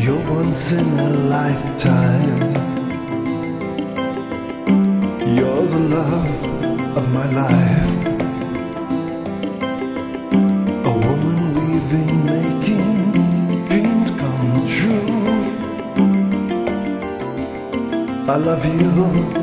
You're once in a lifetime. You're the love of my life. A woman weaving, making dreams come true. I love you